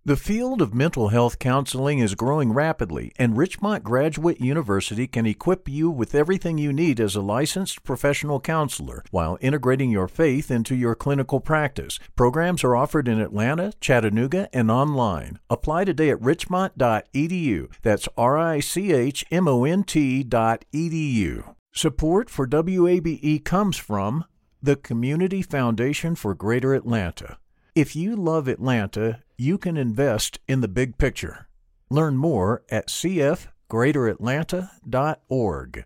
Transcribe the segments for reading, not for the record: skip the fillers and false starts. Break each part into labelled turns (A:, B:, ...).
A: The field of mental health counseling is growing rapidly, and Richmont Graduate University can equip you with everything you need as a licensed professional counselor while integrating your faith into your clinical practice. Programs are offered in Atlanta, Chattanooga, and online. Apply today at richmont.edu. That's richmont.edu. Support for WABE comes from the Community Foundation for Greater Atlanta. If you love Atlanta, you can invest in the big picture. Learn more at cfgreateratlanta.org.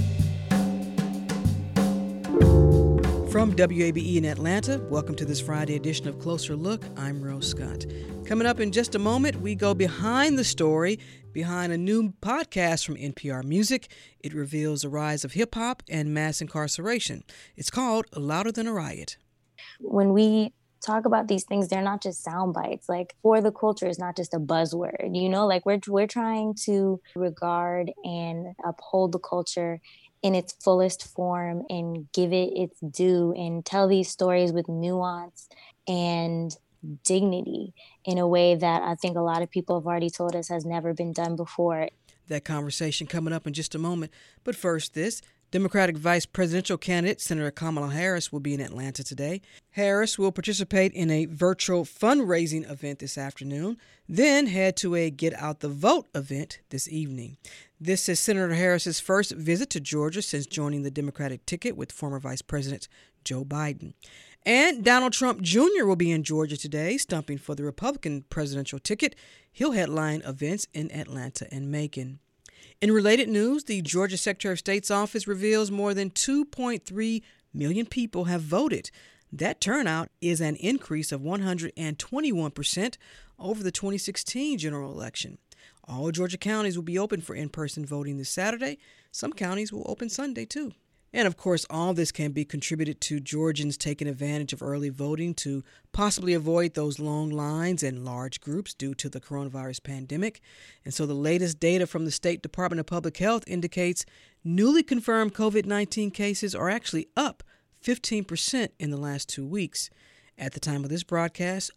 B: From WABE in Atlanta, welcome to this Friday edition of Closer Look. I'm Rose Scott. Coming up in just a moment, we go behind the story, behind a new podcast from NPR Music. It reveals the rise of hip-hop and mass incarceration. It's called Louder Than a Riot.
C: When we talk about these things, they're not just sound bites. Like, for the culture is not just a buzzword, you know, like we're trying to regard and uphold the culture in its fullest form and give it its due and tell these stories with nuance and dignity in a way that I think a lot of people have already told us has never been done before.
B: That conversation coming up in just a moment. But first, this Democratic vice presidential candidate Senator Kamala Harris will be in Atlanta today. Harris will participate in a virtual fundraising event this afternoon, then head to a Get Out the Vote event this evening. This is Senator Harris's first visit to Georgia since joining the Democratic ticket with former Vice President Joe Biden. And Donald Trump Jr. will be in Georgia today, stumping for the Republican presidential ticket. He'll headline events in Atlanta and Macon. In related news, the Georgia Secretary of State's office reveals more than 2.3 million people have voted. That turnout is an increase of 121% over the 2016 general election. All Georgia counties will be open for in-person voting this Saturday. Some counties will open Sunday, too. And, of course, all this can be contributed to Georgians taking advantage of early voting to possibly avoid those long lines and large groups due to the coronavirus pandemic. And so the latest data from the State Department of Public Health indicates newly confirmed COVID-19 cases are actually up 15% in the last 2 weeks. At the time of this broadcast,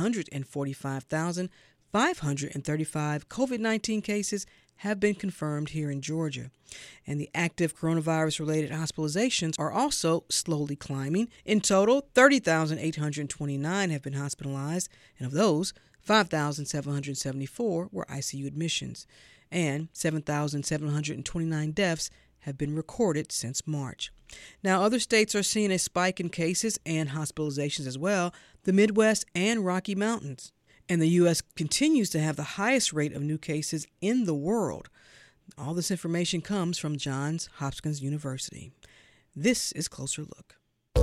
B: 345,535 COVID-19 cases have been confirmed here in Georgia. And the active coronavirus-related hospitalizations are also slowly climbing. In total, 30,829 have been hospitalized, and of those, 5,774 were ICU admissions, and 7,729 deaths have been recorded since March. Now, other states are seeing a spike in cases and hospitalizations as well, the Midwest and Rocky Mountains. And the U.S. continues to have the highest rate of new cases in the world. All this information comes from Johns Hopkins University. This is Closer Look.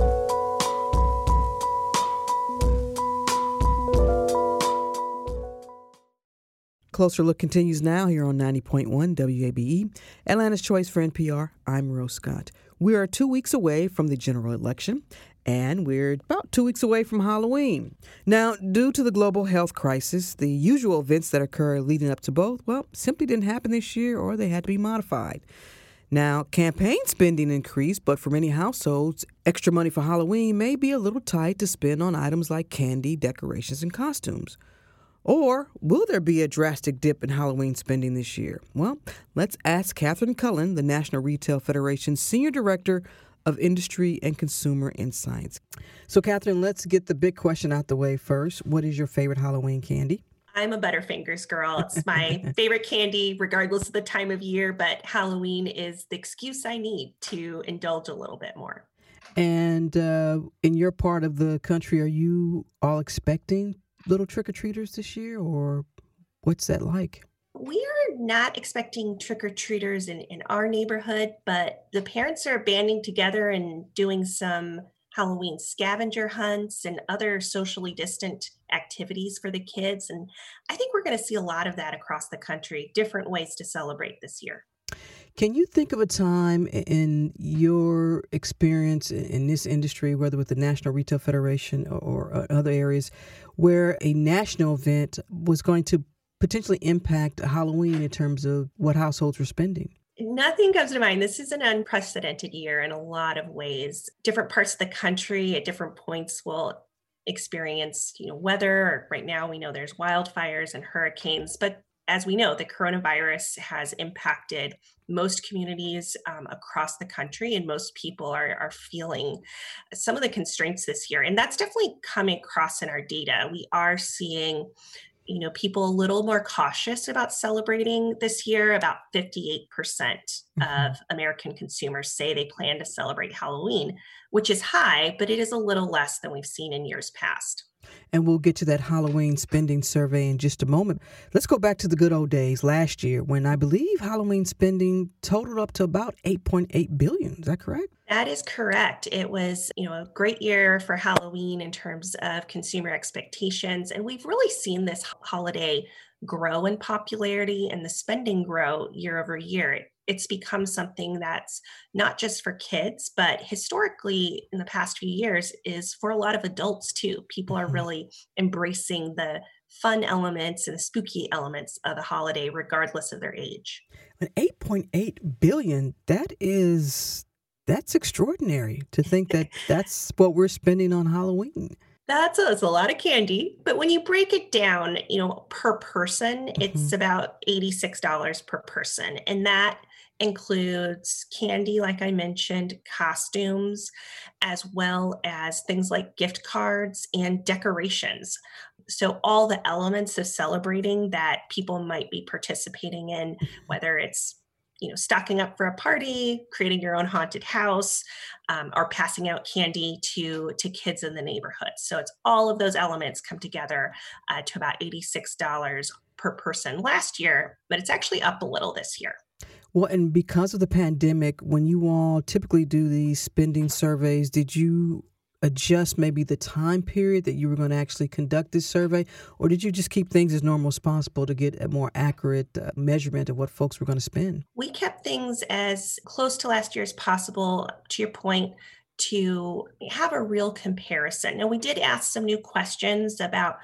B: Closer Look continues now here on 90.1 WABE, Atlanta's Choice for NPR. I'm Rose Scott. We are 2 weeks away from the general election, and we're about 2 weeks away from Halloween. Now, due to the global health crisis, the usual events that occur leading up to both, well, simply didn't happen this year, or they had to be modified. Now, campaign spending increased, but for many households, extra money for Halloween may be a little tight to spend on items like candy, decorations, and costumes. Or will there be a drastic dip in Halloween spending this year? Well, let's ask Catherine Cullen, the National Retail Federation's Senior Director of Industry and Consumer Insights. So, Catherine, let's get the big question out the way first. What is your favorite Halloween candy?
D: I'm a Butterfingers girl. It's my favorite candy, regardless of the time of year, but Halloween is the excuse I need to indulge a little bit more.
B: And in your part of the country, are you all expecting little trick-or-treaters this year, or what's that like?
D: We are not expecting trick-or-treaters in our neighborhood, but the parents are banding together and doing some Halloween scavenger hunts and other socially distant activities for the kids. And I think we're going to see a lot of that across the country, different ways to celebrate this year.
B: Can you think of a time in your experience in this industry, whether with the National Retail Federation or other areas, where a national event was going to potentially impact Halloween in terms of what households were spending?
D: Nothing comes to mind. This is an unprecedented year in a lot of ways. Different parts of the country at different points will experience, weather. Right now, we know there's wildfires and hurricanes, but as we know, the coronavirus has impacted most communities across the country, and most people are feeling some of the constraints this year. And that's definitely coming across in our data. We are seeing people a little more cautious about celebrating this year. About 58% of American consumers say they plan to celebrate Halloween, which is high, but it is a little less than we've seen in years past.
B: And we'll get to that Halloween spending survey in just a moment. Let's go back to the good old days last year when I believe Halloween spending totaled up to about $8.8 billion. Is that correct?
D: That is correct. It was, a great year for Halloween in terms of consumer expectations. And we've really seen this holiday grow in popularity and the spending grow year over year. It's become something that's not just for kids, but historically in the past few years is for a lot of adults too. People are really embracing the fun elements and the spooky elements of the holiday, regardless of their age.
B: And 8.8 billion, that's extraordinary to think that that's what we're spending on Halloween.
D: That's a lot of candy, but when you break it down, per person, it's about $86 per person. And that includes candy, like I mentioned, costumes, as well as things like gift cards and decorations. So all the elements of celebrating that people might be participating in, whether it's stocking up for a party, creating your own haunted house, or passing out candy to kids in the neighborhood. So it's all of those elements come together to about $86 per person last year, but it's actually up a little this year.
B: Well, and because of the pandemic, when you all typically do these spending surveys, did you adjust maybe the time period that you were going to actually conduct this survey, or did you just keep things as normal as possible to get a more accurate measurement of what folks were going to spend?
D: We kept things as close to last year as possible, to your point, to have a real comparison. And we did ask some new questions about,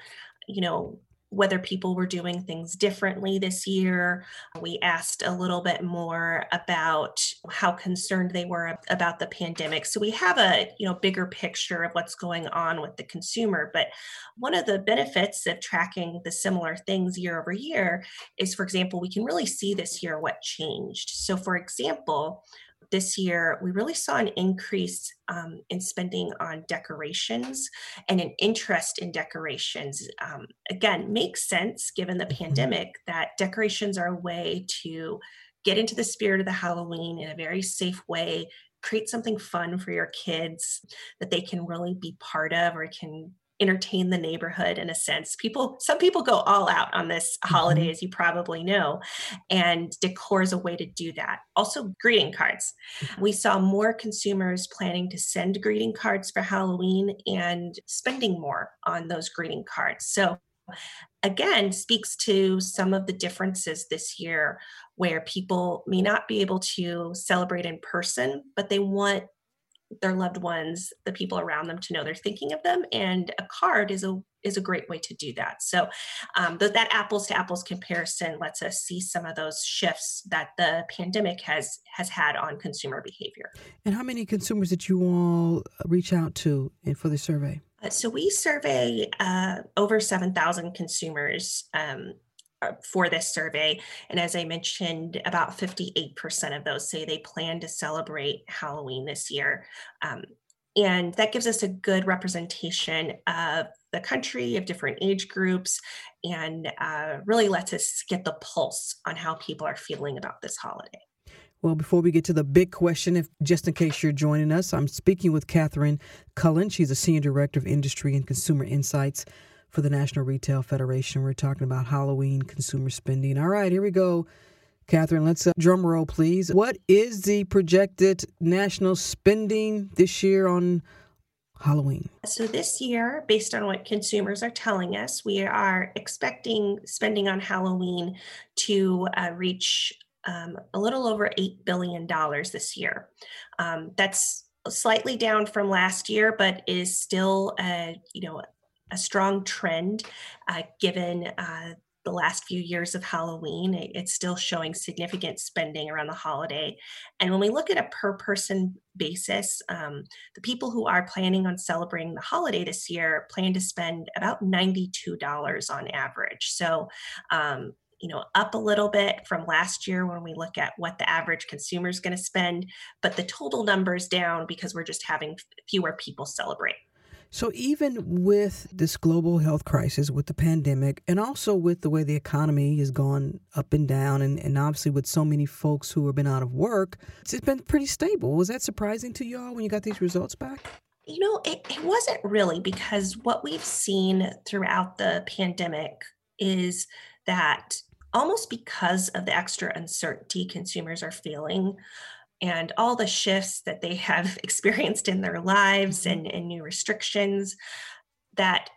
D: whether people were doing things differently this year. We asked a little bit more about how concerned they were about the pandemic. So we have a bigger picture of what's going on with the consumer. But one of the benefits of tracking the similar things year over year is, for example, we can really see this year what changed. So for example, this year, we really saw an increase in spending on decorations and an interest in decorations. Again, makes sense given the pandemic that decorations are a way to get into the spirit of the Halloween in a very safe way, create something fun for your kids that they can really be part of or can entertain the neighborhood in a sense. Some people go all out on this holiday, as you probably know, and decor is a way to do that. Also, greeting cards. We saw more consumers planning to send greeting cards for Halloween and spending more on those greeting cards. So again, speaks to some of the differences this year where people may not be able to celebrate in person, but they want their loved ones, the people around them, to know they're thinking of them, and a card is a great way to do that. So that apples to apples comparison lets us see some of those shifts that the pandemic has had on consumer behavior.
B: And how many consumers did you all reach out to for the survey?
D: So we survey over 7,000 consumers for this survey. And as I mentioned, about 58% of those say they plan to celebrate Halloween this year. And that gives us a good representation of the country, of different age groups, and really lets us get the pulse on how people are feeling about this holiday.
B: Well, before we get to the big question, just in case you're joining us, I'm speaking with Catherine Cullen. She's a Senior Director of Industry and Consumer Insights for the National Retail Federation. We're talking about Halloween consumer spending. All right, here we go. Catherine, let's drum roll, please. What is the projected national spending this year on Halloween?
D: So this year, based on what consumers are telling us, we are expecting spending on Halloween to reach a little over $8 billion this year. That's slightly down from last year, but is still a strong trend given the last few years of Halloween, it's still showing significant spending around the holiday. And when we look at a per person basis, the people who are planning on celebrating the holiday this year plan to spend about $92 on average. So, up a little bit from last year when we look at what the average consumer is going to spend, but the total number's down because we're just having fewer people celebrate.
B: So even with this global health crisis, with the pandemic, and also with the way the economy has gone up and down, and obviously with so many folks who have been out of work, it's been pretty stable. Was that surprising to y'all when you got these results back?
D: It wasn't really, because what we've seen throughout the pandemic is that almost because of the extra uncertainty consumers are feeling, and all the shifts that they have experienced in their lives and new restrictions, that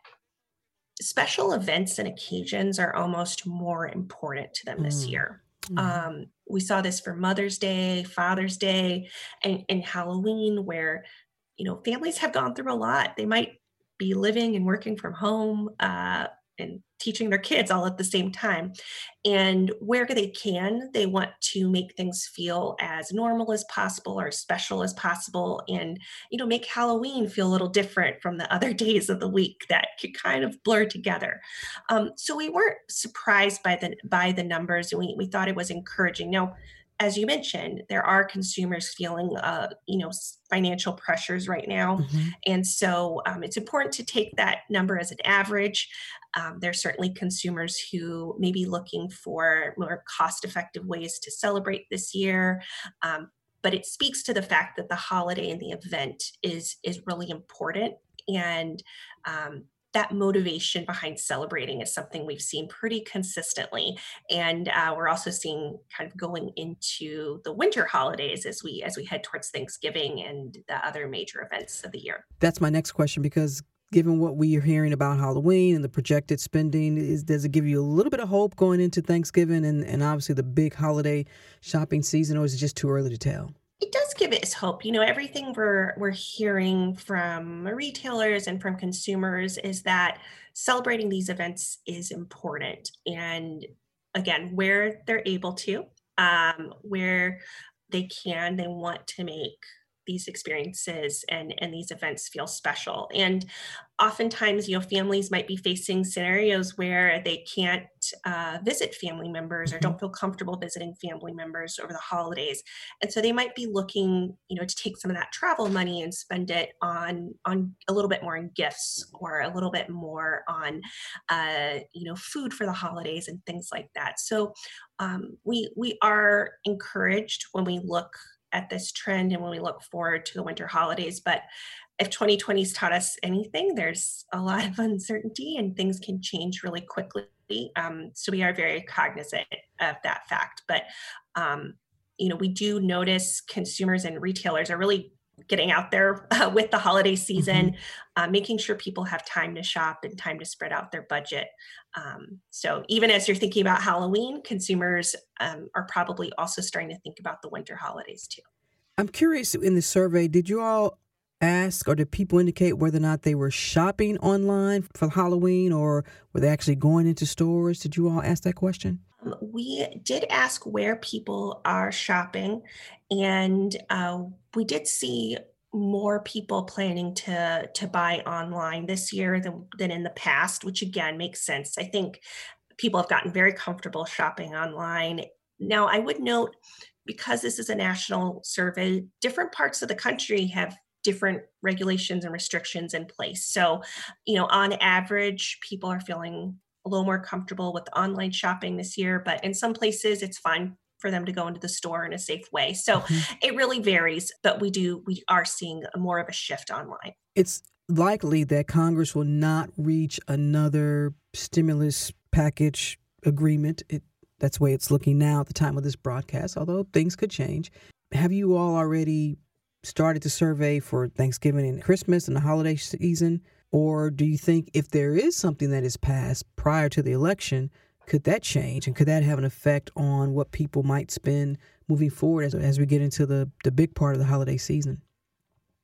D: special events and occasions are almost more important to them this year. We saw this for Mother's Day, Father's Day, and Halloween, where, families have gone through a lot. They might be living and working from home, and teaching their kids all at the same time. And where they can, they want to make things feel as normal as possible or special as possible, and, make Halloween feel a little different from the other days of the week that could kind of blur together. So we weren't surprised by the numbers, and we thought it was encouraging. Now, as you mentioned, there are consumers feeling, financial pressures right now. And so it's important to take that number as an average. There's certainly consumers who may be looking for more cost-effective ways to celebrate this year. But it speaks to the fact that the holiday and the event is really important. And that motivation behind celebrating is something we've seen pretty consistently. And we're also seeing kind of going into the winter holidays as we head towards Thanksgiving and the other major events of the year.
B: That's my next question, because given what we are hearing about Halloween and the projected spending, does it give you a little bit of hope going into Thanksgiving and obviously the big holiday shopping season, or is it just too early to tell?
D: It does give us hope. Everything we're hearing from retailers and from consumers is that celebrating these events is important. And again, where they're able to, where they can, they want to make these experiences and these events feel special. And oftentimes, families might be facing scenarios where they can't visit family members or don't feel comfortable visiting family members over the holidays. And so they might be looking, to take some of that travel money and spend it on a little bit more in gifts, or a little bit more on, food for the holidays and things like that. So we are encouraged when we look at this trend and when we look forward to the winter holidays. But if 2020's taught us anything, there's a lot of uncertainty and things can change really quickly. So we are very cognizant of that fact. But, we do notice consumers and retailers are really getting out there with the holiday season, making sure people have time to shop and time to spread out their budget. So even as you're thinking about Halloween, consumers are probably also starting to think about the winter holidays too.
B: I'm curious, in the survey, did you all ask, or did people indicate whether or not they were shopping online for Halloween, or were they actually going into stores? Did you all ask that question?
D: We did ask where people are shopping, and we did see more people planning to buy online this year than in the past, which again makes sense. I think people have gotten very comfortable shopping online. Now, I would note, because this is a national survey, different parts of the country have different regulations and restrictions in place. So, on average, people are feeling a little more comfortable with online shopping this year, but in some places it's fine for them to go into the store in a safe way. So it really varies, but we are seeing more of a shift online.
B: It's likely that Congress will not reach another stimulus package agreement. That's the way it's looking now at the time of this broadcast, although things could change. Have you all already started to survey for Thanksgiving and Christmas and the holiday season? Or do you think if there is something that is passed prior to the election, could that change? And could that have an effect on what people might spend moving forward as we get into the big part of the holiday season?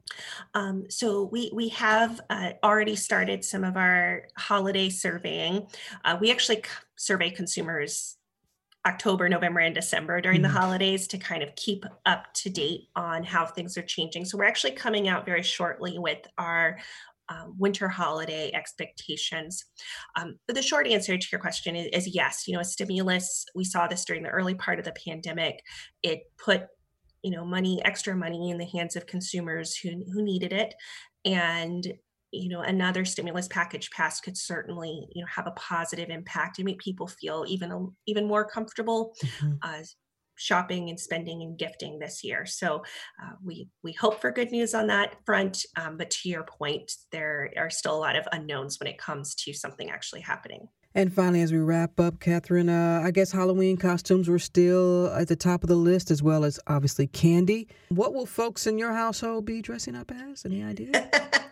D: So we have already started some of our holiday surveying. We actually survey consumers October, November, and December during the holidays to kind of keep up to date on how things are changing. So we're actually coming out very shortly with our winter holiday expectations. But the short answer to your question is yes. A stimulus, we saw this during the early part of the pandemic. It put extra money in the hands of consumers who needed it. And, another stimulus package passed could certainly, have a positive impact and make people feel even more comfortable shopping and spending and gifting this year. So we hope for good news on that front. But to your point, there are still a lot of unknowns when it comes to something actually happening.
B: And finally, as we wrap up, Catherine, I guess Halloween costumes were still at the top of the list, as well as obviously candy. What will folks in your household be dressing up as? Any idea?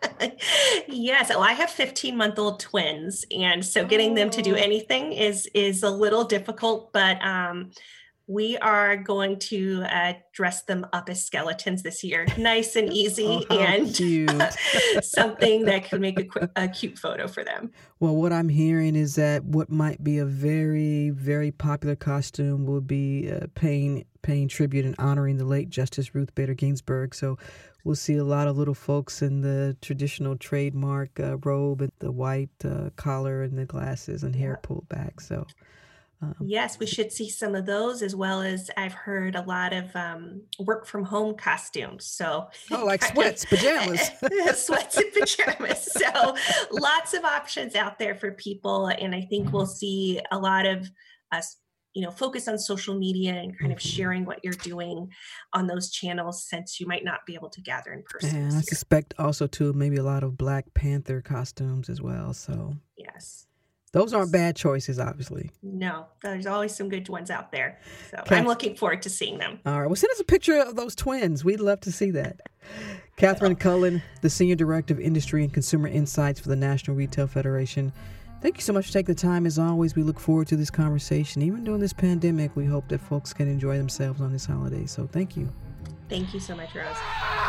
D: Yes. Well, I have 15-month-old twins, and so getting them to do anything is a little difficult, but we are going to dress them up as skeletons this year. Nice and easy, and something that can make a cute photo for them.
B: Well, what I'm hearing is that what might be a very, very popular costume will be paying tribute and honoring the late Justice Ruth Bader Ginsburg. So we'll see a lot of little folks in the traditional trademark robe and the white collar and the glasses and hair pulled back. So.
D: Yes, we should see some of those, as well as I've heard a lot of work from home costumes. So
B: like sweats, pajamas.
D: Sweats and pajamas. So lots of options out there for people. And I think we'll see a lot of us, focus on social media and kind of sharing what you're doing on those channels, since you might not be able to gather in person.
B: And I suspect also too, maybe a lot of Black Panther costumes as well. So
D: yes.
B: Those aren't bad choices, obviously.
D: No, there's always some good ones out there. So I'm looking forward to seeing them.
B: All right. Well, send us a picture of those twins. We'd love to see that. Catherine Cullen, the Senior Director of Industry and Consumer Insights for the National Retail Federation. Thank you so much for taking the time. As always, we look forward to this conversation. Even during this pandemic, we hope that folks can enjoy themselves on this holiday. So thank you.
D: Thank you so much, Rose.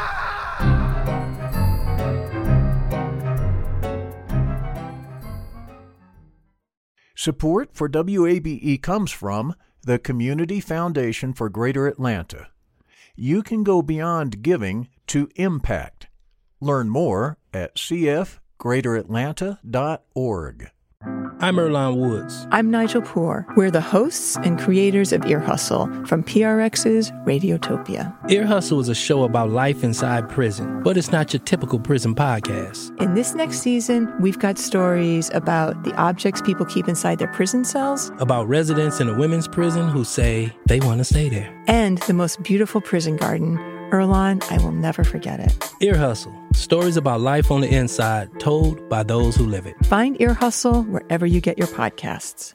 A: Support for WABE comes from the Community Foundation for Greater Atlanta. You can go beyond giving to impact. Learn more at cfgreateratlanta.org.
E: I'm Earlonne Woods.
F: I'm Nigel Poor. We're the hosts and creators of Ear Hustle from PRX's Radiotopia.
E: Ear Hustle is a show about life inside prison, but it's not your typical prison podcast.
F: In this next season, we've got stories about the objects people keep inside their prison cells,
E: about residents in a women's prison who say they want to stay there,
F: and the most beautiful prison garden. Earlonne, I will never forget it.
E: Ear Hustle. Stories about life on the inside, told by those who live it.
F: Find Ear Hustle wherever you get your podcasts.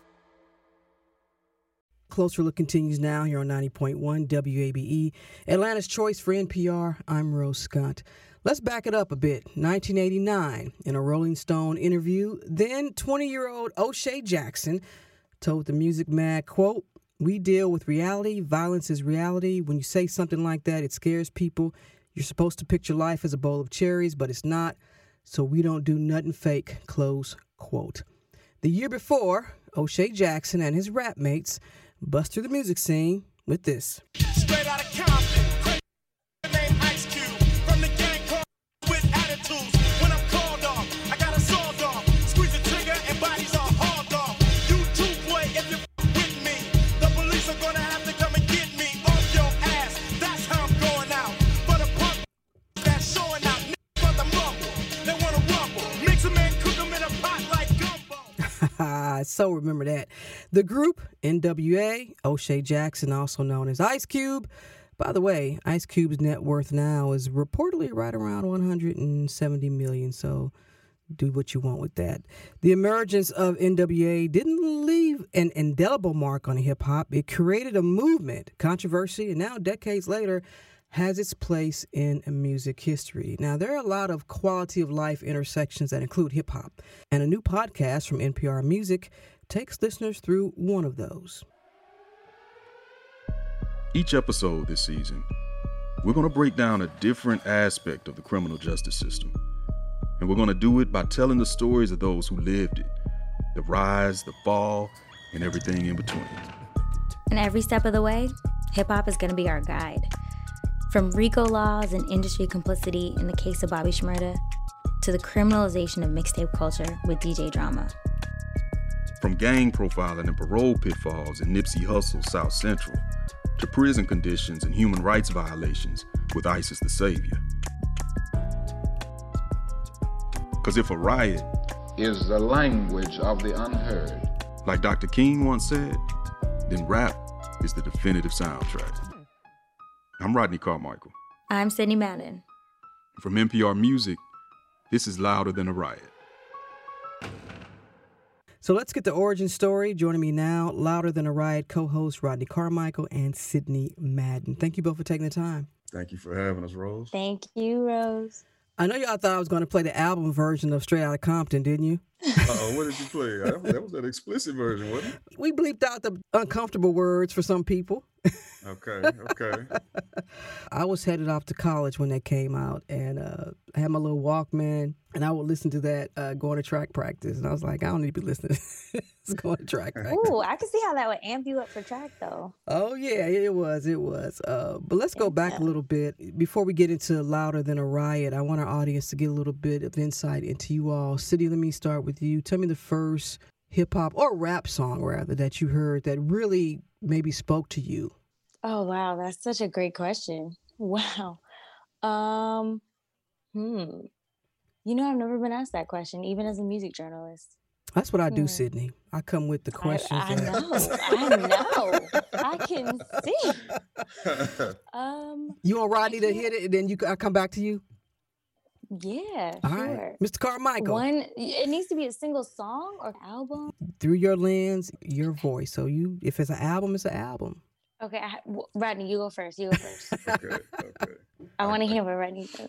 B: Closer Look continues now here on 90.1 WABE, Atlanta's choice for NPR. I'm Rose Scott. Let's back it up a bit. 1989, in a Rolling Stone interview, then 20-year-old O'Shea Jackson told the Music Mag, quote, "We deal with reality. Violence is reality. When you say something like that, it scares people. You're supposed to picture life as a bowl of cherries, but it's not. So we don't do nothing fake," close quote. The year before, O'Shea Jackson and his rap mates bust through the music scene with this.
G: Straight out of Compton, name Ice Cube, from the gang called with attitudes. When I'm called off, I got a sawed off. Squeeze the trigger and bodies are hauled off. You too, boy, if you with me, the police are gonna have to come and get me off your ass. That's how I'm going out. For the punk that's showing out, niggas want the mumble. They wanna rumble. Mix them and cook them in a pot like gumbo.
B: So remember that. The group, NWA, O'Shea Jackson, also known as Ice Cube. By the way, Ice Cube's net worth now is reportedly right around $170 million, so do what you want with that. The emergence of NWA didn't leave an indelible mark on hip-hop. It created a movement, controversy, and now decades later has its place in music history. Now, there are a lot of quality of life intersections that include hip-hop, and a new podcast from NPR Music takes listeners through one of those.
H: Each episode this season, we're going to break down a different aspect of the criminal justice system. And we're going to do it by telling the stories of those who lived it, the rise, the fall, and everything in between.
C: And every step of the way, hip-hop is going to be our guide. From RICO laws and industry complicity in the case of Bobby Shmurda, to the criminalization of mixtape culture with DJ Drama.
H: From gang profiling and parole pitfalls in Nipsey Hussle's South Central, to prison conditions and human rights violations with ISIS the Savior. Because if a riot
I: is the language of the unheard,
H: like Dr. King once said, then rap is the definitive soundtrack. I'm Rodney Carmichael.
C: I'm Sydney Madden.
H: From NPR Music, this is Louder Than a Riot.
B: So let's get the origin story. Joining me now, Louder Than a Riot co-host Rodney Carmichael and Sydney Madden. Thank you both for taking the time.
H: Thank you for having us, Rose.
C: Thank you, Rose.
B: I know y'all thought I was going to play the album version of Straight Outta Compton, didn't you?
H: What did you play? That was that explicit version, wasn't it?
B: We bleeped out the uncomfortable words for some people.
H: Okay.
B: I was headed off to college when that came out, and I had my little Walkman, and I would listen to that going to track practice. And I was like, I don't need to be listening. It's going to track practice.
C: Ooh, I can see how that would amp you up for track, though.
B: Oh, yeah, it was. But let's go back a little bit. Before we get into Louder Than a Riot, I want our audience to get a little bit of insight into you all. Sydney, let me start with you. Tell me the first hip-hop or rap song, rather, that you heard that really maybe spoke to you.
C: Oh, wow. That's such a great question. Wow. You know, I've never been asked that question, even as a music journalist.
B: That's what I do, Sydney. I come with the questions.
C: I know. I can see.
B: You want Rodney to hit it, and then I come back to you?
C: Yeah,
B: All
C: sure.
B: right. Mr. Carmichael.
C: It needs to be a single song or album?
B: Through your lens, your voice. So if it's an album, it's an album.
C: Okay, Rodney, you go first.
H: Okay.
C: I want to hear what Rodney says.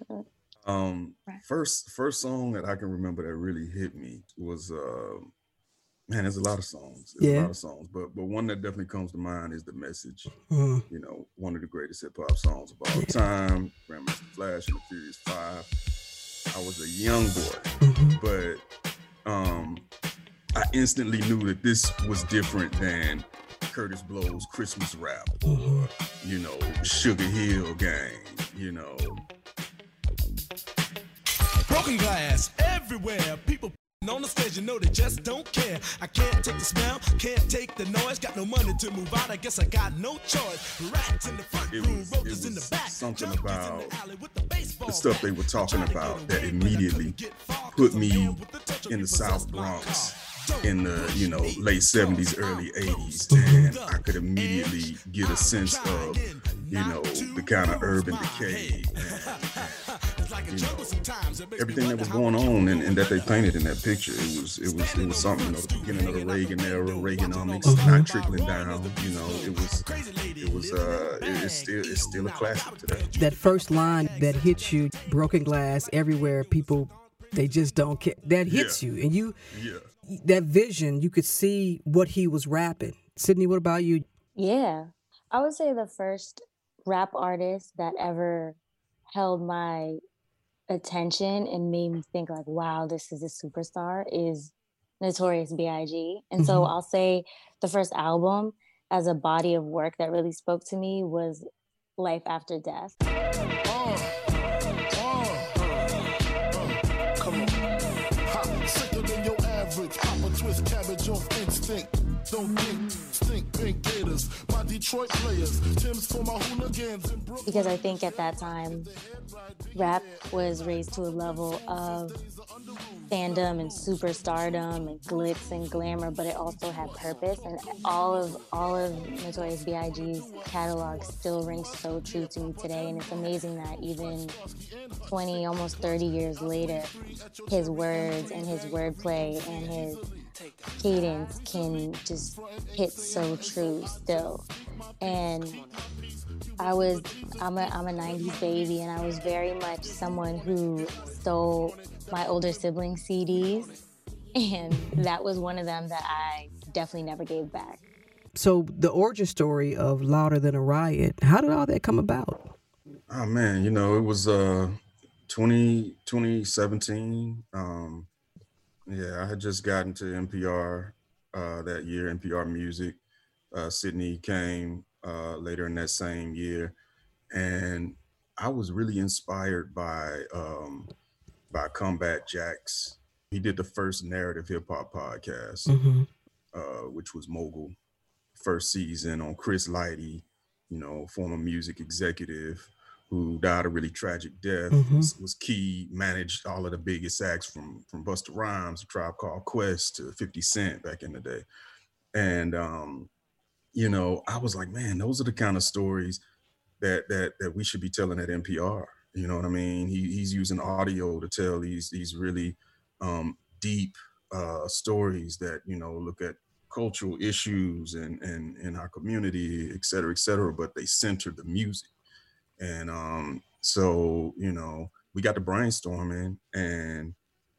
H: First song that I can remember that really hit me was there's a lot of songs. But one that definitely comes to mind is The Message. You know, one of the greatest hip hop songs of all time. Grandmaster Flash and the Furious Five. I was a young boy, but I instantly knew that this was different than Curtis Blow's Christmas rap or, Sugar Hill Gang,
G: Broken glass everywhere. People on the stage, they just don't care. I can't take the smell, can't take the noise. Got no money to move out, I guess I got no choice. Rats in the front room, roaches in the back.
H: Something about the stuff they were talking about that immediately put me in the South Bronx in the late 70s, early 80s, and I could immediately get a sense of the kind of urban decay and everything that was going on and that they painted in that picture. It was something. The beginning of the Reagan era, Reaganomics not trickling down. It's still a classic today.
B: That first line that hits you, broken glass everywhere, people, they just don't care. That hits you, and you. Yeah. That vision, you could see what he was rapping. Sydney, what about you?
C: Yeah, I would say the first rap artist that ever held my attention and made me think like, wow, this is a superstar is Notorious B.I.G. And so I'll say the first album as a body of work that really spoke to me was Life After Death.
G: Pop a twist cabbage off instinct. Don't think, stink pink gators. My Detroit players, Tim's for my hooligans in Brooklyn.
C: Because I think at that time, rap was raised to a level of fandom and superstardom and glitz and glamour, but it also had purpose. And all of Notorious B.I.G's catalog still rings so true to me today. And it's amazing that even 20, almost 30 years later, his words and his wordplay and his cadence can just hit so true still. And I'm a 90s baby, and I was very much someone who stole my older siblings' CDs, and that was one of them that I definitely never gave back.
B: So the origin story of Louder Than a Riot, how did all that come about?
H: Oh man, it was 2017. Yeah, I had just gotten to NPR that year, NPR Music. Sydney came later in that same year, and I was really inspired by Combat Jacks. He did the first narrative hip hop podcast, which was Mogul. First season on Chris Lighty, former music executive who died a really tragic death. Was key, managed all of the biggest acts from Busta Rhymes, A Tribe Called Quest to 50 Cent back in the day. And I was like, man, those are the kind of stories that we should be telling at NPR. You know what I mean? He's using audio to tell these really deep stories that look at cultural issues and in our community, et cetera, but they center the music. And so we got to brainstorming, and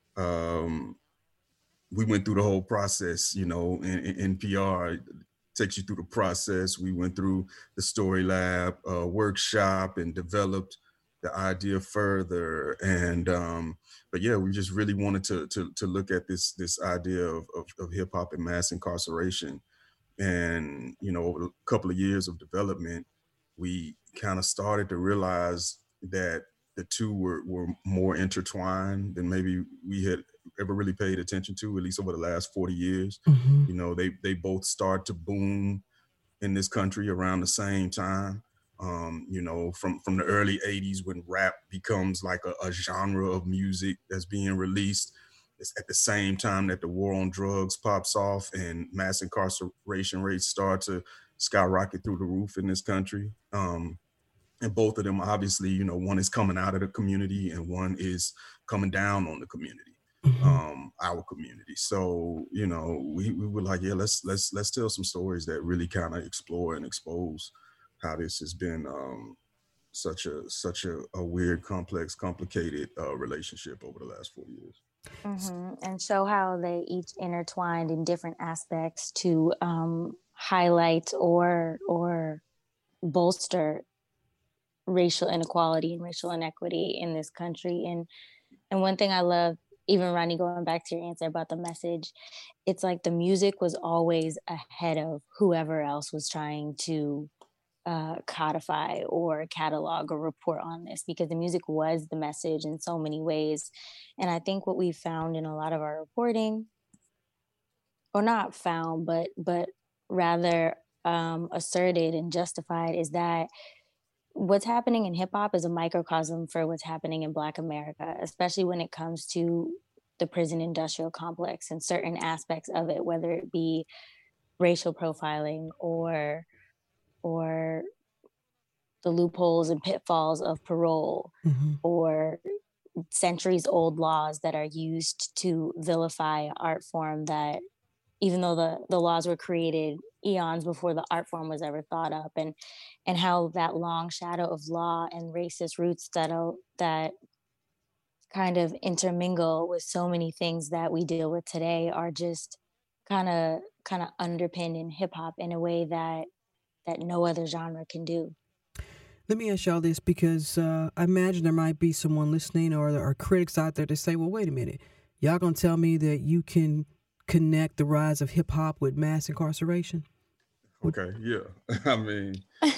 H: we went through the whole process. In PR takes you through the process. We went through the Story Lab workshop and developed the idea further. And but yeah, we just really wanted to look at this idea of hip hop and mass incarceration. And over a couple of years of development, we kind of started to realize that the two were more intertwined than maybe we had ever really paid attention to, at least over the last 40 years. They both start to boom in this country around the same time. From the early 80s, when rap becomes like a genre of music that's being released. It's at the same time that the war on drugs pops off and mass incarceration rates start to skyrocket through the roof in this country. And both of them, obviously, one is coming out of the community and one is coming down on the community, our community. So, we were like, yeah, let's tell some stories that really kind of explore and expose how this has been such a weird, complex, complicated relationship over the last 4 years.
C: And show how they each intertwined in different aspects to highlight or bolster racial inequality and racial inequity in this country. And one thing I love, even Ronnie, going back to your answer about the message, it's like the music was always ahead of whoever else was trying to codify or catalog or report on this, because the music was the message in so many ways. And I think what we found in a lot of our reporting, or not found, but rather asserted and justified, is that what's happening in hip hop is a microcosm for what's happening in Black America, especially when it comes to the prison industrial complex and certain aspects of it, whether it be racial profiling or the loopholes and pitfalls of parole, or centuries old laws that are used to vilify an art form that, even though the laws were created eons before the art form was ever thought up, and how that long shadow of law and racist roots that kind of intermingle with so many things that we deal with today are just kind of underpinned in hip hop in a way that no other genre can do.
B: Let me ask y'all this, because I imagine there might be someone listening, or there are critics out there to say, well, wait a minute, y'all gonna tell me that you can connect the rise of hip hop with mass incarceration?
H: Okay, yeah. I mean,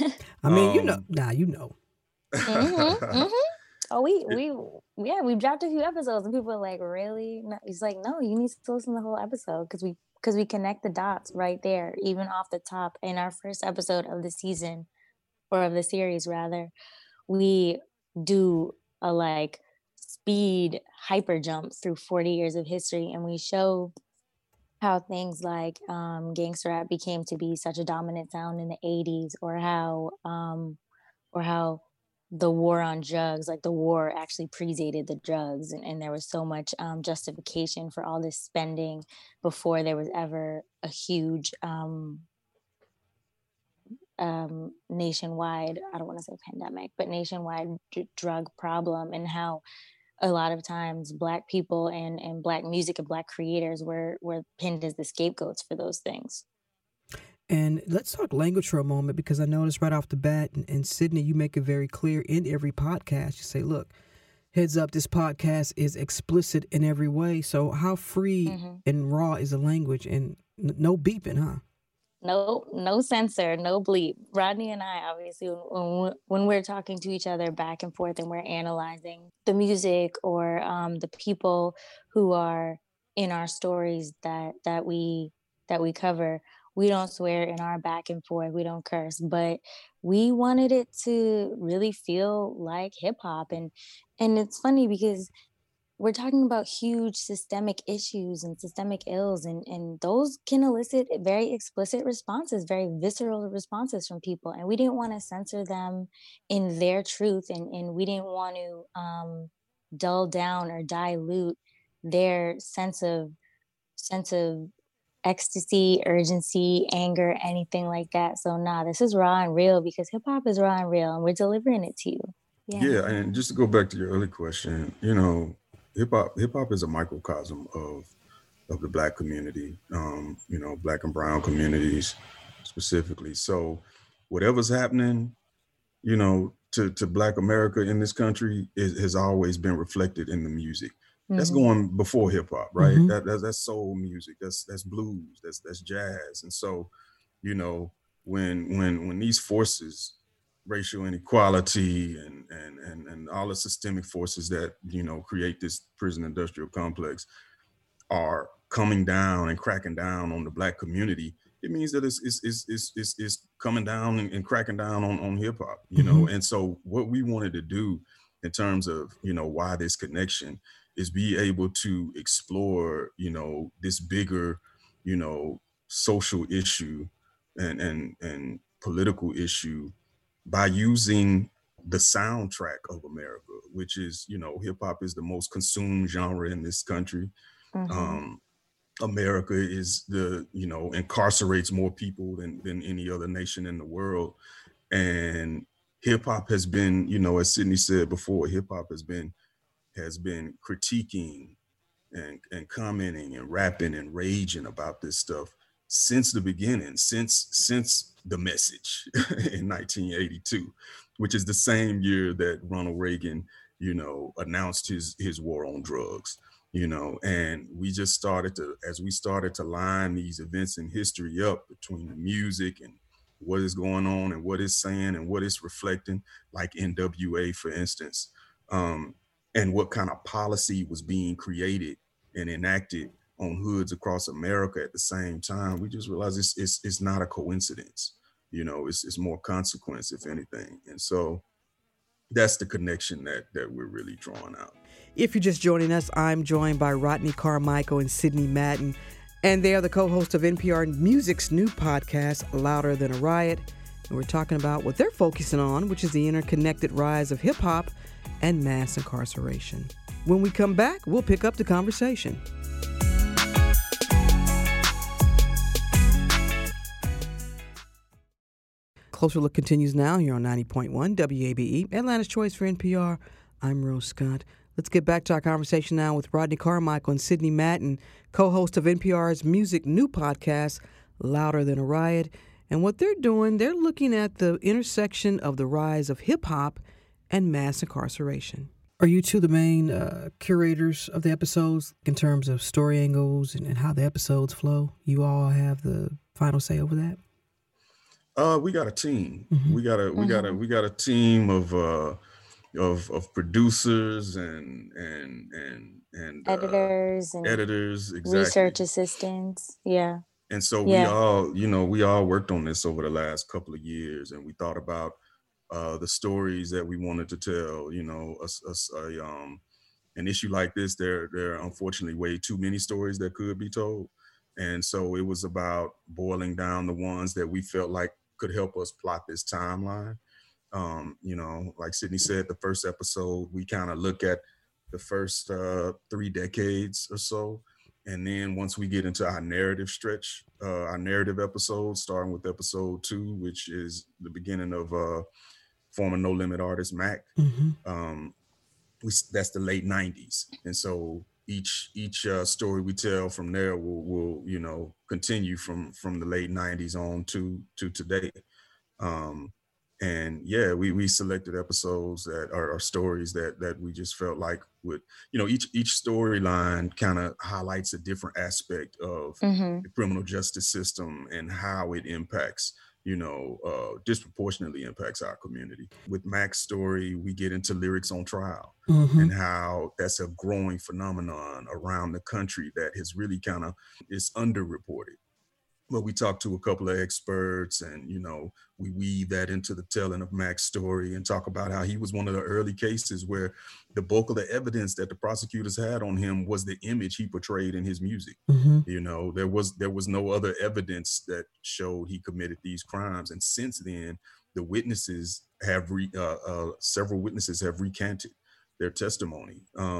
C: Oh, we've dropped a few episodes and people are like, really? No. He's like, no, you need to listen to the whole episode, because we connect the dots right there, even off the top. In our first episode of the season, or of the series rather, we do a speed hyper jump through 40 years of history, and we show how things like gangster rap became to be such a dominant sound in the 80s, or how the war on drugs, like the war actually predated the drugs, and there was so much justification for all this spending before there was ever a huge nationwide, I don't want to say pandemic, but nationwide drug problem, and how a lot of times Black people and Black music and Black creators were pinned as the scapegoats for those things.
B: And let's talk language for a moment, because I noticed right off the bat, and Sydney, you make it very clear in every podcast. You say, look, heads up, this podcast is explicit in every way. So how free and raw is the language, and no beeping, huh?
C: No censor, no bleep. Rodney and I, obviously, when we're talking to each other back and forth and we're analyzing the music or the people who are in our stories that we cover, we don't swear in our back and forth. We don't curse, but we wanted it to really feel like hip hop. And it's funny because we're talking about huge systemic issues and systemic ills, and those can elicit very explicit responses, very visceral responses from people. And we didn't want to censor them in their truth, and we didn't want to dull down or dilute their sense of ecstasy, urgency, anger, anything like that. So this is raw and real, because hip hop is raw and real, and we're delivering it to you.
H: Yeah, and just to go back to your early question, hip hop is a microcosm of the Black community, Black and brown communities specifically. So whatever's happening, to Black America in this country has always been reflected in the music. That's going before hip hop, right? That's soul music. That's blues. That's jazz. And so, when these forces, racial inequality and all the systemic forces that create this prison industrial complex are coming down and cracking down on the Black community, it means that it's coming down and cracking down on hip hop, And so what we wanted to do in terms of why this connection is be able to explore this bigger social issue and political issue by using the soundtrack of America, which is, hip hop is the most consumed genre in this country. America is incarcerates more people than any other nation in the world. And hip hop has been, as Sydney said before, hip hop has been critiquing and commenting and rapping and raging about this stuff since the beginning, since The Message in 1982, which is the same year that Ronald Reagan, announced his war on drugs, and we just started to line these events in history up between the music and what is going on and what it's saying and what it's reflecting, like NWA, for instance, and what kind of policy was being created and enacted on hoods across America at the same time. We just realized it's not a coincidence. It's more consequence, if anything. And so that's the connection that we're really drawing out.
B: If you're just joining us, I'm joined by Rodney Carmichael and Sydney Madden, and they are the co-hosts of NPR Music's new podcast, Louder Than a Riot. And we're talking about what they're focusing on, which is the interconnected rise of hip-hop and mass incarceration. When we come back, we'll pick up the conversation. Closer Look continues now here on 90.1 WABE, Atlanta's Choice for NPR. I'm Rose Scott. Let's get back to our conversation now with Rodney Carmichael and Sydney Madden, co-host of NPR's music new podcast, Louder Than a Riot. And what they're doing, they're looking at the intersection of the rise of hip-hop and mass incarceration. Are you two the main curators of the episodes in terms of story angles and how the episodes flow? You all have the final say over that?
H: We got a team. We got a team of producers and
C: editors and
H: exactly.
C: Research assistants. Yeah.
H: And so we all worked on this over the last couple of years, and we thought about the stories that we wanted to tell. An issue like this, there are unfortunately way too many stories that could be told. And so it was about boiling down the ones that we felt like could help us plot this timeline. Like Sydney said, the first episode, we kind of look at the first 3 decades or so. And then once we get into our narrative stretch, our narrative episodes, starting with episode 2, which is the beginning of former No Limit artist Mac, that's the late 90s. And so each story we tell from there will continue from the late 90s on to today. And yeah, we selected episodes that are stories that we just felt like would, each storyline kind of highlights a different aspect of the criminal justice system and how it impacts, disproportionately impacts our community. With Mac's story, we get into lyrics on trial and how that's a growing phenomenon around the country that has really is underreported. But we talked to a couple of experts and, we weave that into the telling of Mac's story and talk about how he was one of the early cases where the bulk of the evidence that the prosecutors had on him was the image he portrayed in his music. There was no other evidence that showed he committed these crimes. And since then, the witnesses have several witnesses have recanted their testimony.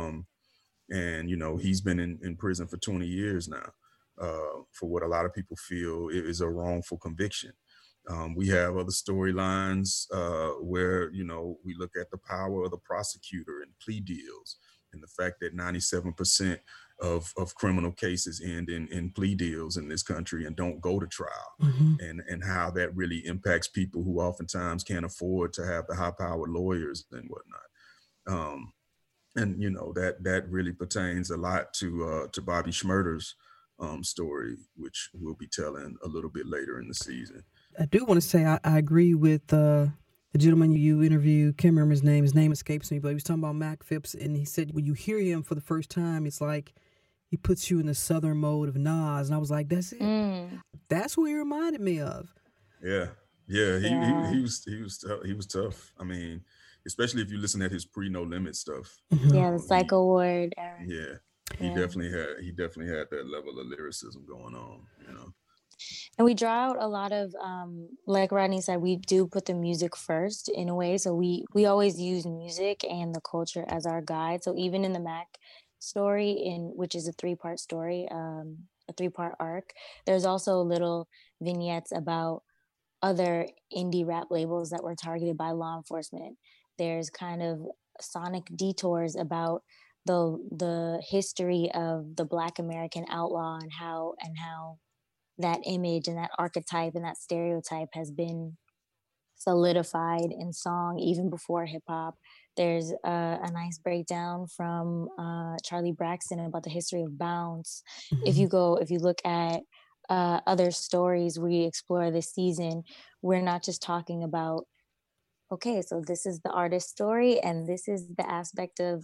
H: And, he's been in prison for 20 years now. For what a lot of people feel is a wrongful conviction. We have other storylines where, we look at the power of the prosecutor and plea deals and the fact that 97% of criminal cases end in plea deals in this country and don't go to trial, and how that really impacts people who oftentimes can't afford to have the high-powered lawyers and whatnot. And, that really pertains a lot to Bobby Shmurda's story, which we'll be telling a little bit later in the season.
B: I do want to say I agree with the gentleman you interviewed. Can't remember his name. His name escapes me, but he was talking about Mac Phipps, and he said when you hear him for the first time, it's like he puts you in the southern mode of Nas, and I was like, that's it. That's what he reminded me of.
H: Yeah. He was tough. I mean, especially if you listen at his pre-No Limit stuff.
C: Yeah, the Psycho Ward era.
H: Yeah. He definitely had that level of lyricism going on,
C: And we draw out a lot of, like Rodney said, we do put the music first in a way. So we always use music and the culture as our guide. So even in the Mac story, which is a 3-part story, a 3-part arc, there's also little vignettes about other indie rap labels that were targeted by law enforcement. There's kind of sonic detours about the history of the Black American outlaw and how that image and that archetype and that stereotype has been solidified in song even before hip hop. There's a nice breakdown from Charlie Braxton about the history of bounce. If you look at other stories we explore this season, we're not just talking about, okay, so this is the artist's story and this is the aspect of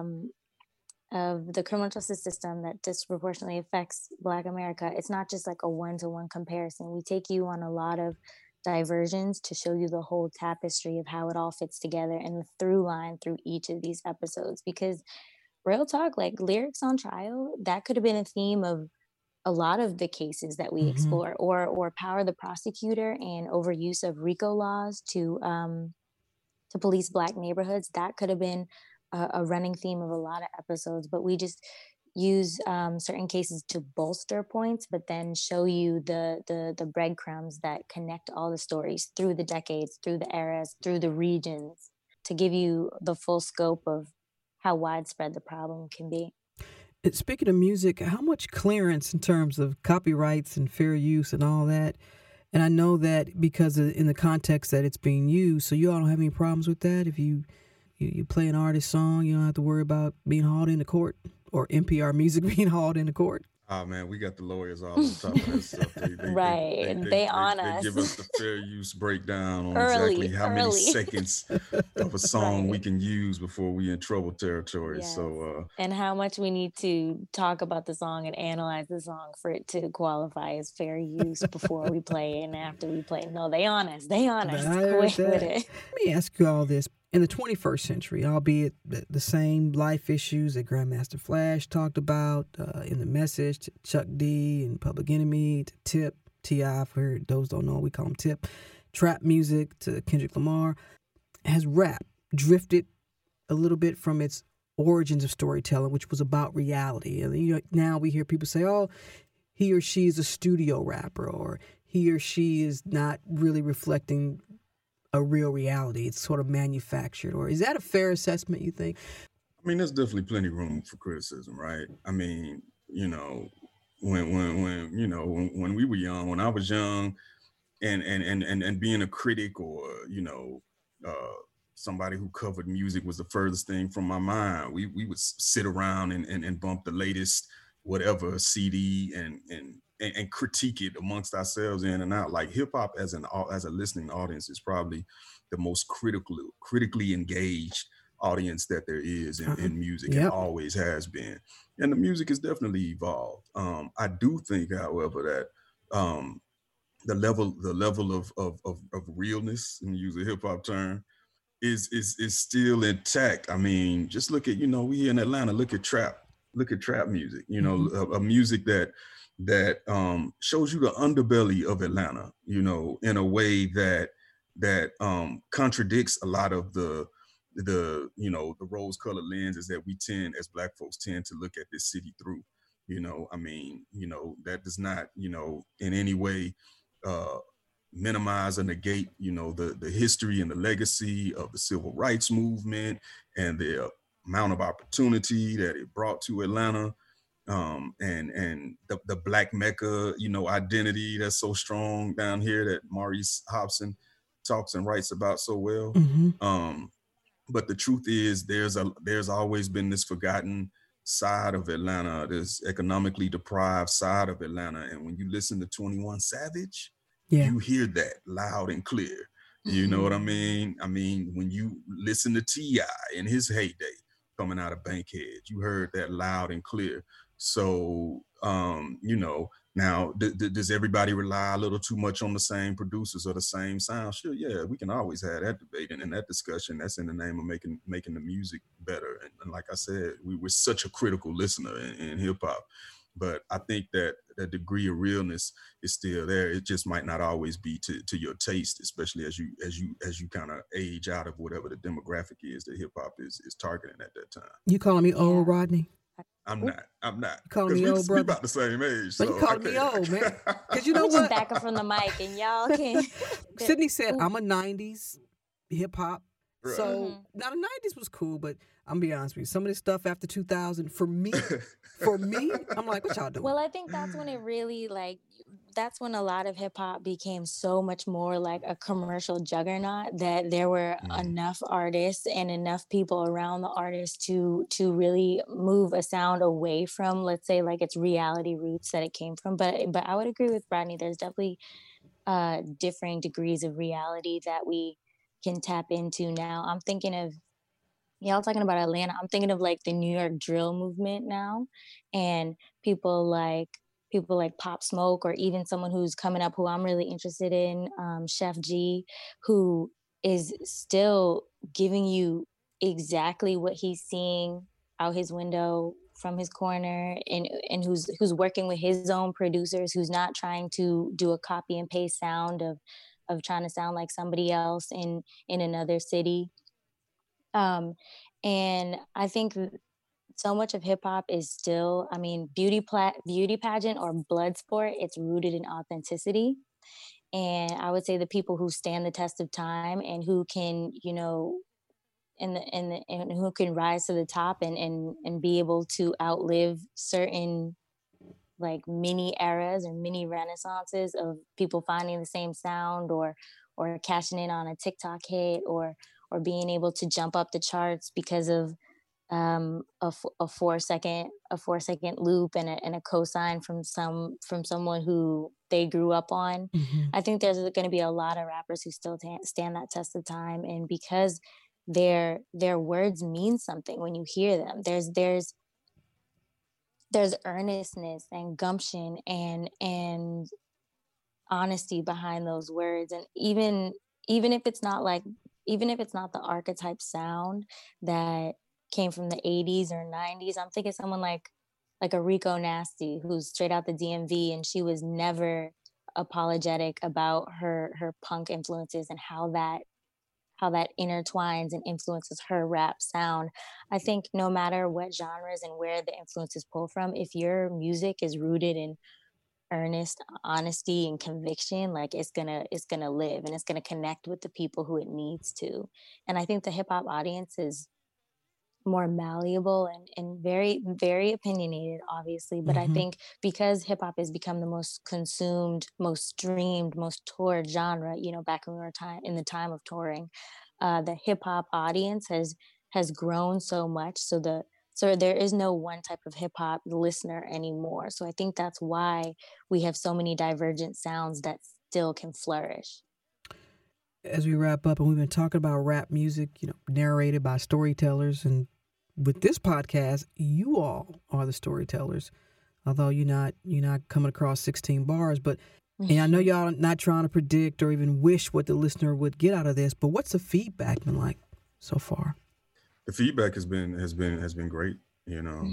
C: the criminal justice system that disproportionately affects Black America. It's not just like a one-to-one comparison. We take you on a lot of diversions to show you the whole tapestry of how it all fits together and the through line through each of these episodes. Because real talk, like lyrics on trial, that could have been a theme of a lot of the cases that we explore, or power the prosecutor and overuse of RICO laws to police Black neighborhoods. That could have been a running theme of a lot of episodes, but we just use certain cases to bolster points, but then show you the breadcrumbs that connect all the stories through the decades, through the eras, through the regions, to give you the full scope of how widespread the problem can be.
B: Speaking of music, how much clearance in terms of copyrights and fair use and all that? And I know that because in the context that it's being used, so you all don't have any problems with that? If you play an artist song, you don't have to worry about being hauled into court or NPR music being hauled into court?
H: Oh man, we got the lawyers all on top of that stuff.
C: They on us.
H: They give us the fair use breakdown on exactly how many seconds of a song we can use before we in trouble territory. Yes. So
C: and how much we need to talk about the song and analyze the song for it to qualify as fair use before we play and after we play. No, they on us. Quick with it.
B: Let me ask you all this. In the 21st century, albeit the same life issues that Grandmaster Flash talked about in The Message, to Chuck D and Public Enemy, to Tip, T.I., for those don't know, we call him Tip, trap music to Kendrick Lamar, has rap drifted a little bit from its origins of storytelling, which was about reality. And now we hear people say, oh, he or she is a studio rapper, or he or she is not really reflecting a real reality. It's sort of manufactured. Or is that a fair assessment, you think?
H: I mean, there's definitely plenty of room for criticism, right? I mean, when we were young, when I was young, and being a critic or uh, somebody who covered music was the furthest thing from my mind. We would sit around and bump the latest whatever CD and critique it amongst ourselves in and out. Like hip hop as a listening audience is probably the most critically engaged audience that there is in music and always has been. And the music has definitely evolved. I do think, however, that the level of realness, and use a hip hop term, is still intact. I mean, just look at, we here in Atlanta, look at trap music, a music that shows you the underbelly of Atlanta, in a way that contradicts a lot of the rose-colored lenses that we tend, as Black folks, tend to look at this city through. I mean, that does not, in any way minimize or negate, the history and the legacy of the civil rights movement and the amount of opportunity that it brought to Atlanta, and the Black Mecca, identity that's so strong down here that Maurice Hobson talks and writes about so well. But the truth is, there's always been this forgotten side of Atlanta, this economically deprived side of Atlanta. And when you listen to 21 Savage, you hear that loud and clear. You know what I mean? I mean, when you listen to T.I. in his heyday coming out of Bankhead, you heard that loud and clear. So, now, does everybody rely a little too much on the same producers or the same sound? Sure, yeah, we can always have that debate and that discussion. That's in the name of making the music better. And like I said, we're such a critical listener in hip hop. But I think that the degree of realness is still there. It just might not always be to your taste, especially as you kind of age out of whatever the demographic is that hip hop is targeting at that time.
B: You calling me old, Rodney?
H: I'm not. You
B: calling me old, brother?
H: We about the same age.
B: So you calling me old, man? Because you know what?
C: Just back up from the mic and y'all can.
B: Sydney said, I'm a 90s hip hop. Right. So now the 90s was cool, but I'm gonna be honest with you, some of this stuff after 2000, for me, I'm like, what y'all doing?
C: Well, I think that's when it really, that's when a lot of hip hop became so much more like a commercial juggernaut, that there were enough artists and enough people around the artists to really move a sound away from, let's say, like its reality roots that it came from. But I would agree with Rodney. There's definitely differing degrees of reality that we can tap into now. I'm thinking of, y'all talking about Atlanta, I'm thinking of like the New York drill movement now, and people like Pop Smoke, or even someone who's coming up who I'm really interested in, Chef G, who is still giving you exactly what he's seeing out his window from his corner, and who's working with his own producers, who's not trying to do a copy and paste sound of trying to sound like somebody else in another city. And I think so much of hip hop is still, I mean, beauty pageant or blood sport, it's rooted in authenticity. And I would say the people who stand the test of time and who can, and who can rise to the top and be able to outlive certain like mini eras or mini renaissances of people finding the same sound or cashing in on a TikTok hit or being able to jump up the charts because of a 4 second loop and a cosign from someone who they grew up on. I think there's going to be a lot of rappers who still stand that test of time, and because their words mean something when you hear them. There's earnestness and gumption and honesty behind those words. And even if it's not the archetype sound that came from the 80s or 90s, I'm thinking someone like a Rico Nasty, who's straight out the DMV, and she was never apologetic about her punk influences and how that intertwines and influences her rap sound. I think no matter what genres and where the influences pull from, if your music is rooted in earnest honesty and conviction, like it's gonna live, and it's gonna connect with the people who it needs to. And I think the hip hop audience is more malleable and very, very opinionated, obviously. But I think because hip hop has become the most consumed, most streamed, most toured genre, you know, back when we were in the time of touring, the hip hop audience has grown so much. So there is no one type of hip hop listener anymore. So I think that's why we have so many divergent sounds that still can flourish.
B: As we wrap up, and we've been talking about rap music, you know, narrated by storytellers, and with this podcast, you all are the storytellers. Although you're not coming across 16 bars, but and I know y'all are not trying to predict or even wish what the listener would get out of this. But what's the feedback been like so far?
H: The feedback has been great. You know,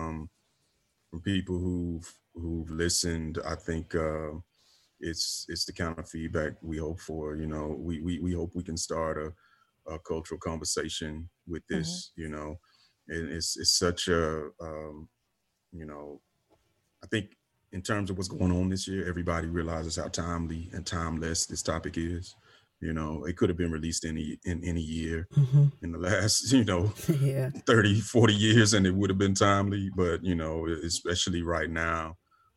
H: from people who've listened. I think it's the kind of feedback we hope for. You know, we hope we can start a cultural conversation with this. You know, and it's such a you know, I think in terms of what's going on this year, everybody realizes how timely and timeless this topic is. You know, it could have been released in any year in the last, you know, 30, 40 years, and it would have been timely. But, you know, especially right now,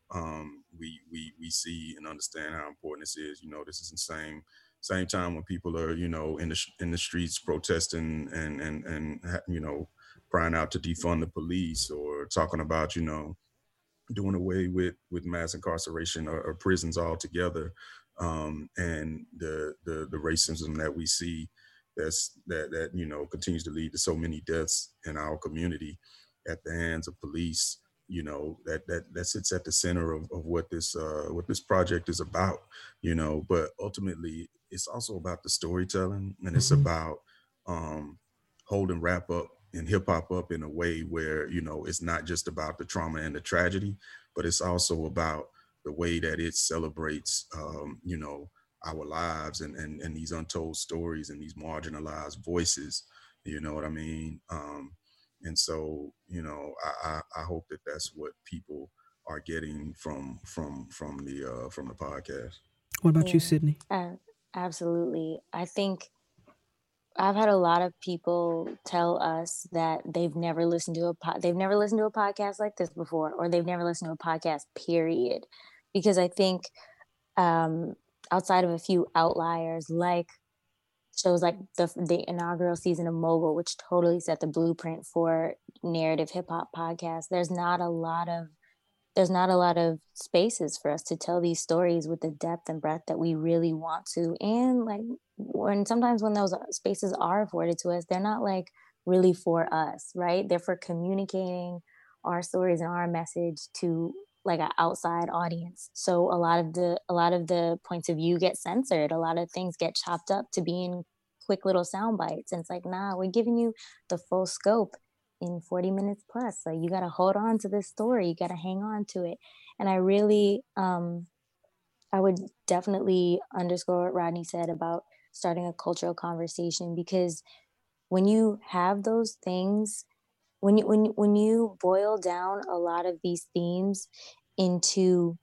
H: we see and understand how important this is. You know, this is the same time when people are, you know, in the streets protesting and you know, crying out to defund the police, or talking about, you know, doing away with mass incarceration or prisons altogether. And the racism that we see that you know continues to lead to so many deaths in our community at the hands of police. You know, that sits at the center of what this project is about. You know, but ultimately it's also about the storytelling, and it's about holding rap up and hip hop up in a way where, you know, it's not just about the trauma and the tragedy, but it's also about the way that it celebrates, you know, our lives and these untold stories and these marginalized voices. You know what I mean? And so, you know, I hope that that's what people are getting from the podcast.
B: What about you, Sydney?
C: Absolutely. I think I've had a lot of people tell us that they've never listened to a podcast like this before, or they've never listened to a podcast, period. Because I think outside of a few outliers, like shows like the inaugural season of Mogul, which totally set the blueprint for narrative hip hop podcasts, there's not a lot of spaces for us to tell these stories with the depth and breadth that we really want to. And like sometimes when those spaces are afforded to us, they're not like really for us, right? They're for communicating our stories and our message to like an outside audience. So a lot of the points of view get censored. A lot of things get chopped up to be in quick little sound bites. And it's like, nah, we're giving you the full scope in 40 minutes plus. So you got to hold on to this story. You got to hang on to it. And I really, I would definitely underscore what Rodney said about starting a cultural conversation, because when you have those things, when you boil down a lot of these themes into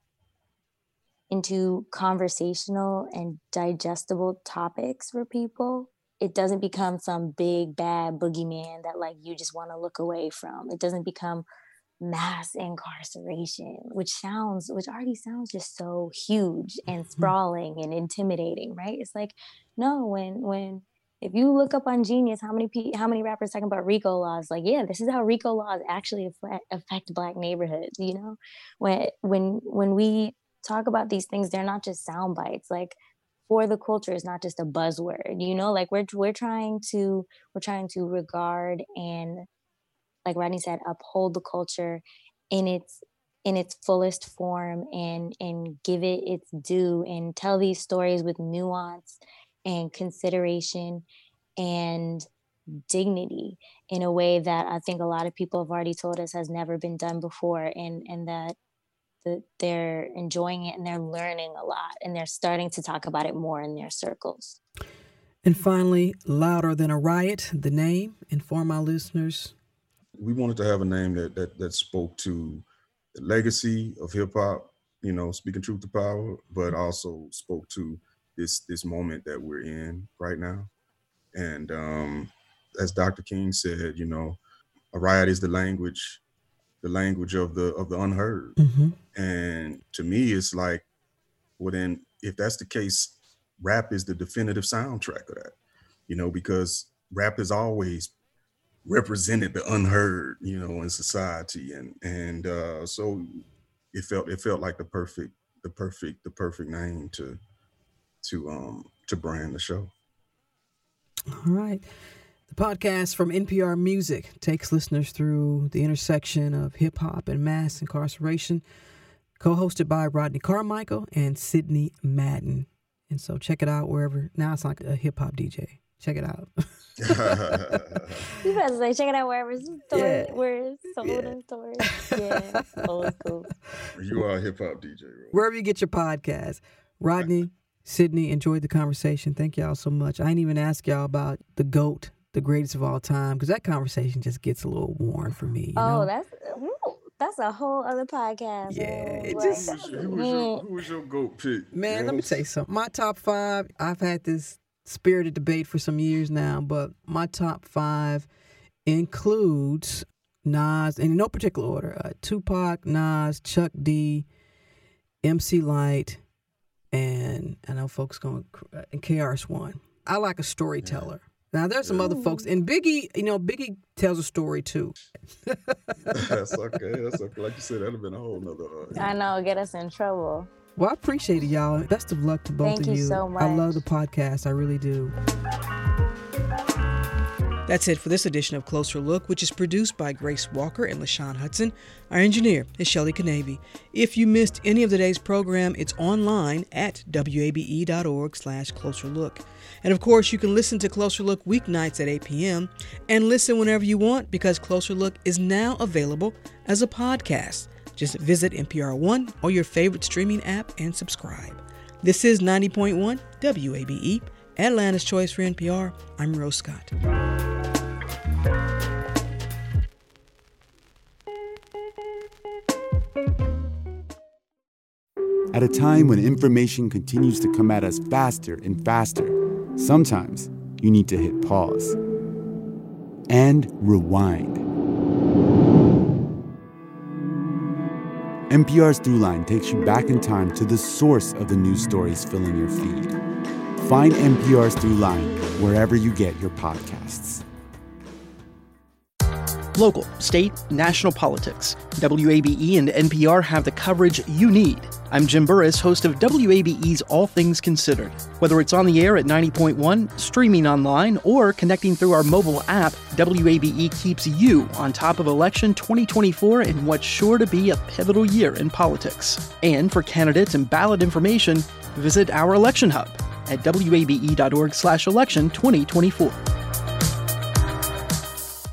C: conversational and digestible topics for people, it doesn't become some big bad boogeyman that like you just want to look away from. It doesn't become mass incarceration, which already sounds just so huge and sprawling and intimidating, right? It's like, no, when if you look up on Genius, how many rappers talking about RICO laws? Like, yeah, this is how RICO laws actually affect Black neighborhoods. You know, when we talk about these things, they're not just sound bites. Like, for the culture is not just a buzzword. You know, like we're trying to regard and, like Rodney said, uphold the culture in its fullest form and give it its due and tell these stories with nuance and consideration and dignity in a way that I think a lot of people have already told us has never been done before, and that they're enjoying it and they're learning a lot and they're starting to talk about it more in their circles.
B: And finally, Louder Than a Riot, the name, inform our listeners.
H: We wanted to have a name that spoke to the legacy of hip hop, you know, speaking truth to power, but also spoke to this moment that we're in right now. And as Dr. King said, you know, a riot is the language of the unheard. And to me, it's like, well, then if that's the case, rap is the definitive soundtrack of that, you know, because rap has always represented the unheard, you know, in society. And so it felt like the perfect name to brand the show.
B: All right. The podcast from NPR Music takes listeners through the intersection of hip hop and mass incarceration, co-hosted by Rodney Carmichael and Sidney Madden. And so check it out wherever. Now it's like a hip hop DJ. Check it out.
C: You better say check it out wherever it's stored, where it's sold in stores. Yeah, old school.
H: You are a hip hop DJ, right?
B: Wherever you get your podcast. Rodney, Sidney, enjoyed the conversation. Thank y'all so much. I ain't even ask y'all about the GOAT, the greatest of all time, because that conversation just gets a little worn for me. You know?
C: That's a whole other podcast.
B: Yeah,
H: who was your GOAT pick?
B: Man, let me tell you something. My top 5, I've had this spirited debate for some years now, but my top 5 includes Nas, in no particular order, Tupac, Nas, Chuck D, MC Lyte, and I know folks going, and KRS-One. I like a storyteller. Now, there's some other folks, and Biggie, you know, Biggie tells a story too.
H: That's okay. Like you said, that'd have been a whole nother.
C: I know, get us in trouble.
B: Well, I appreciate it, y'all. Best of luck to both of you.
C: Thank you so much.
B: I love the podcast. I really do. That's it for this edition of Closer Look, which is produced by Grace Walker and LaShawn Hudson. Our engineer is Shelley Canavy. If you missed any of today's program, it's online at wabe.org/closerlook. And of course, you can listen to Closer Look weeknights at 8 p.m. and listen whenever you want, because Closer Look is now available as a podcast. Just visit NPR One or your favorite streaming app and subscribe. This is 90.1 WABE, Atlanta's Choice for NPR. I'm Rose Scott.
J: At a time when information continues to come at us faster and faster, sometimes you need to hit pause and rewind. NPR's Throughline takes you back in time to the source of the news stories filling your feed. Find NPR's Throughline wherever you get your podcasts.
K: Local, state, national politics. WABE and NPR have the coverage you need. I'm Jim Burris, host of WABE's All Things Considered. Whether it's on the air at 90.1, streaming online, or connecting through our mobile app, WABE keeps you on top of election 2024 in what's sure to be a pivotal year in politics. And for candidates and ballot information, visit our election hub at wabe.org/election 2024.